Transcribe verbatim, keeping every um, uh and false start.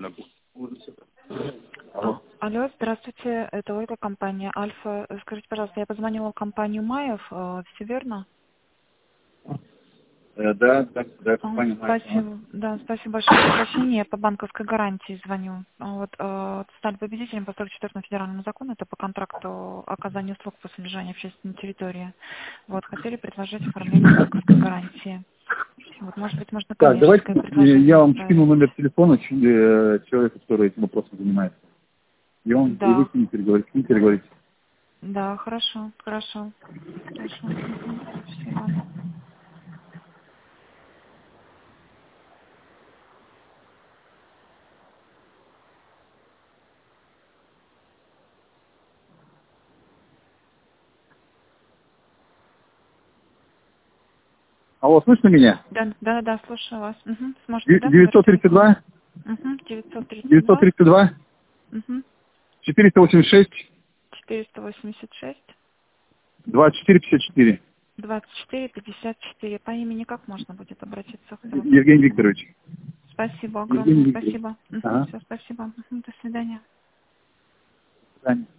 Алло. Алло, здравствуйте, это Ольга, компания Альфа. Скажите, пожалуйста, я позвонила в компанию Маев, э, все верно? Э, Да, да, да, А, компания Майя. Спасибо, да, спасибо большое за прощение. Я по банковской гарантии звоню. А Вот, э, стали победителем по сорок четвёртому федеральному закону, это по контракту оказания услуг по содержанию общественной территории. Вот, хотели предложить оформление банковской гарантии. Вот, может быть, можно Так, давайте коммерческое э, я предложение вам скину оставить. номер телефона ч- э, человека, который этим вопросом занимается. И он, и вы Да, с ним переговорите, с ним переговорите. да, хорошо, хорошо, хорошо. Мгм, спасибо. Алло, слышно меня? Да, да, да, слушаю вас. Угу. Сможете, Де- да, номер девятьсот тридцать телефона? два, Угу. девятьсот тридцать девятьсот два. тридцать два, Угу. четыреста восемьдесят шесть, четыреста восемьдесят шесть. двадцать четыре пятьдесят четыре. двадцать четыре пятьдесят четыре. По имени как можно будет обратиться к этому Евгений победителю? Викторович. Спасибо Евгений огромное, Викторович. спасибо. Угу. Ага. Все, спасибо. Мгм. До свидания. До свидания.